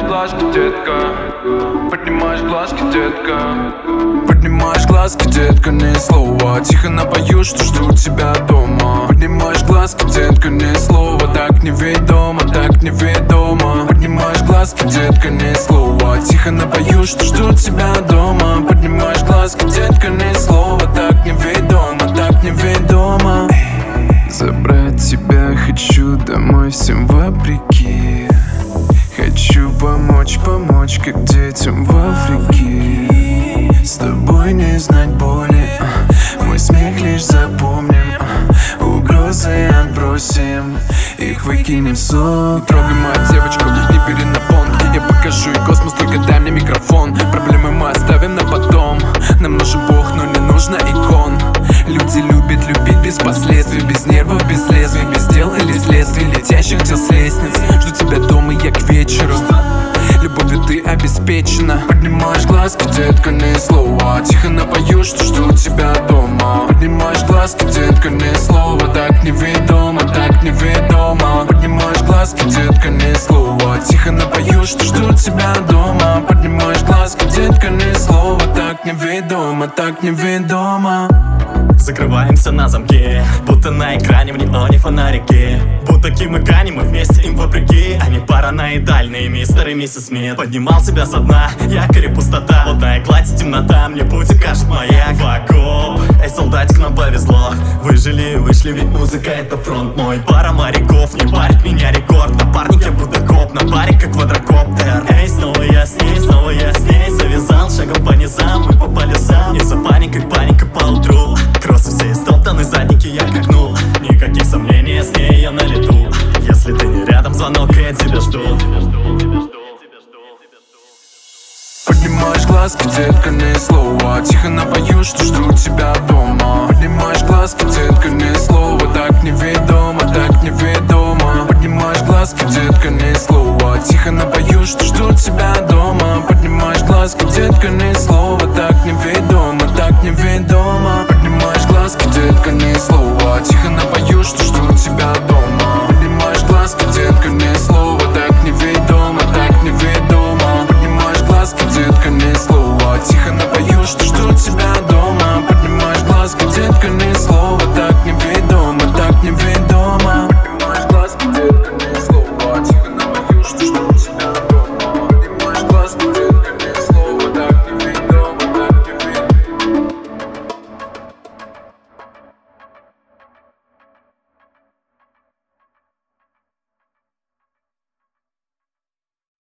глазки, детка. Поднимаешь глазки, детка. Поднимаешь глазки, детка, ни слова. Тихо напою, что жду тебя дома. Поднимаешь глазки, детка, ни слова. Так неведомо, так неведомо. Поднимаешь глазки, детка, ни слова. Тихо напою, что жду тебя дома. Поднимаешь глазки, детка, ни слова. Так неведомо, так неведомо. Забрать тебя хочу домой всем вопреки. Хочу помочь, помочь, как детям в Африке. С тобой не знать боли, мой смех лишь запомним. Угрозы отбросим, их выкинем в сон. Трогай мою девочку, не бери на понт. Я покажу ей космос, только дай мне микрофон. Проблемы мы оставим на потом. Нам нужен Бог, но не нужно икон. Люди любят любить без последствий, без нервов, без лезвий, без дел или следствий, летящих дел с лестниц. Жду тебя дома, я к вечеру. Любовью ты обеспечена. Поднимаешь глазки, детка, ни слова. Тихо напою, что жду тебя дома. Поднимаешь глазки, детка, ни слова. Так неведомо, так неведомо. Поднимаешь глазки, детка, ни слова. Тихо напою, что жду тебя дома. Поднимаешь глазки, детка, ни слова. Так неведомо, так неведомо. Закрываемся на замке, будто на экране в неоне фонарики. Будто Ким и Кани, мы вместе им вопреки. Они параноидальные, мистер и миссис Смит. Поднимал себя со дна, якорь и пустота. Водная гладь и темнота, мне путь укажет маяк. В окоп, эй, солдатик, нам повезло. Выжили, вышли, ведь музыка это фронт мой. Пара моряков, не парит меня рекорд. Напарник я будто коп, на баре как квадрокоптер. Эй, снова я с ней, снова я с ней. Завязал шагом по низам, мы по полюсам. Не за паникой, паника поутру. Кроссы все истоптаны, задники я гнул. Никаких сомнений, с ней я на лету. Если ты не рядом, звонок, и я тебя жду. Поднимаешь глазки, детка, ни слова. Тихо напою, что жду тебя дома. Поднимаешь глазки, детка, ни слова. Так неведомо, так неведомо. Поднимаешь глазки, детка, ни слова. Тихо напою, что жду тебя дома. Поднимаешь глазки, детка, ни слова. Так неведомо, так неведомо. Поднимаешь глазки, детка, ни слова. Тихо напою,